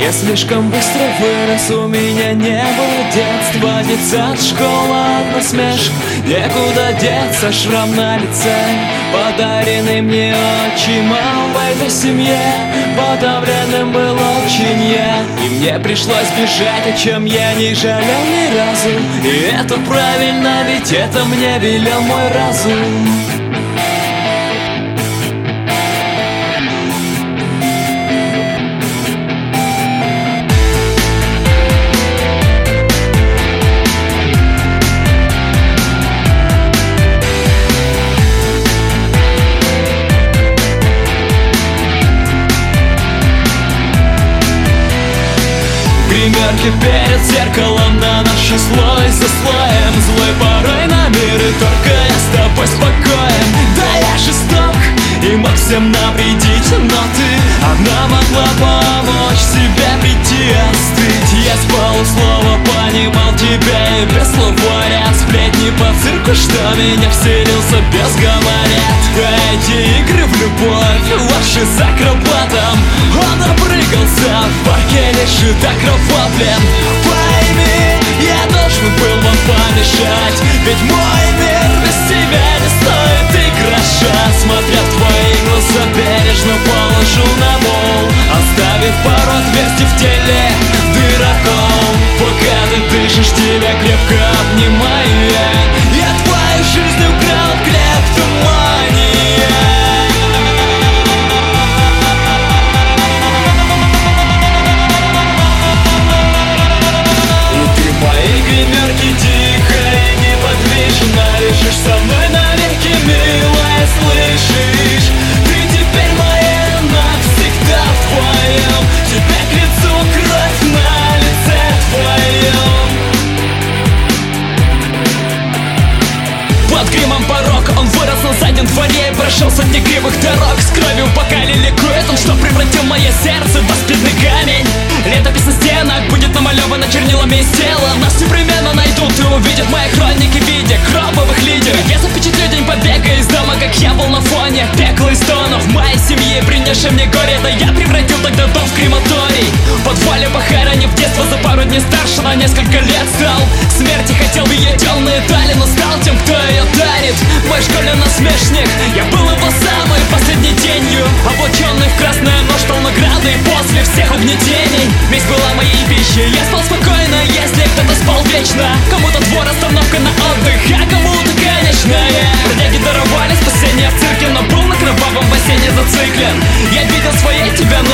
Я слишком быстро вырос, у меня не было детства. Детсад, школа, насмешка, некуда деться. Шрам на лице, подаренный мне отчимом. В этой семье подавленным был очень я, и мне пришлось бежать, о чем я не жалел ни разу. И это правильно, ведь это мне велел мой разум. Гримерки перед зеркалом, на наши слой за слоем. Злой порой на мир, и только я с тобой спокоен. Да, я жесток и мог всем навредить, но ты одна могла помочь себе прийти, остыть. Я с полуслова понимал тебя и без слов говорят. Сплетни по цирку, что меня вселился без говорят. Эти игры в любовь, ваши с акробатом. Он напрыгался в парке, лежит окровавлен. Пойми, я должен был вам помешать, ведь мой мир без тебя не стоит и гроша. Смотря в твои глаза, бережно положу на пол, оставив пару отверстий в теле дырокол. Пока ты дышишь, тебя крепко обнимаю я твою жизнь украл, клептомания. Гримерки тихо и неподвижно лежишь со мной навеки, милая, слышишь? Ты теперь моя навсегда в твоем. Тебе к лицу кровь на лице твоем. Под гримом порог, он вырос на заднем дворе и прошел сотни кривых дорог. С кровью в бокале ликует он, что превратил мое сердце в аспидный камень. Летопись на стенах будет намалевана чернилами из тела. Нас непременно найдут и увидят мои хроники в виде кровавых лидеров. Я запечатлю день побега из дома, как я был на фоне пекла и стонов моей семьи, принесшей мне горе. Да я превратил тогда дом в крематорий. В подвале похоронив детство, за пару дней старше на несколько лет стал. Смерти хотел в ее темные дали, но стал тем, кто ее дарит. Мой школьный насмешник, я был его самой последней тенью, облаченный в красное, но ждал награды после всех угнетений. Месть была моей пищей, я спал спокойно, если кто-то спал вечно. Кому-то двор, остановка на отдых, а кому-то конечная. Бродяги даровали спасение в цирке, но был на кровавом бассейне зациклен. Я видел своей тебя, но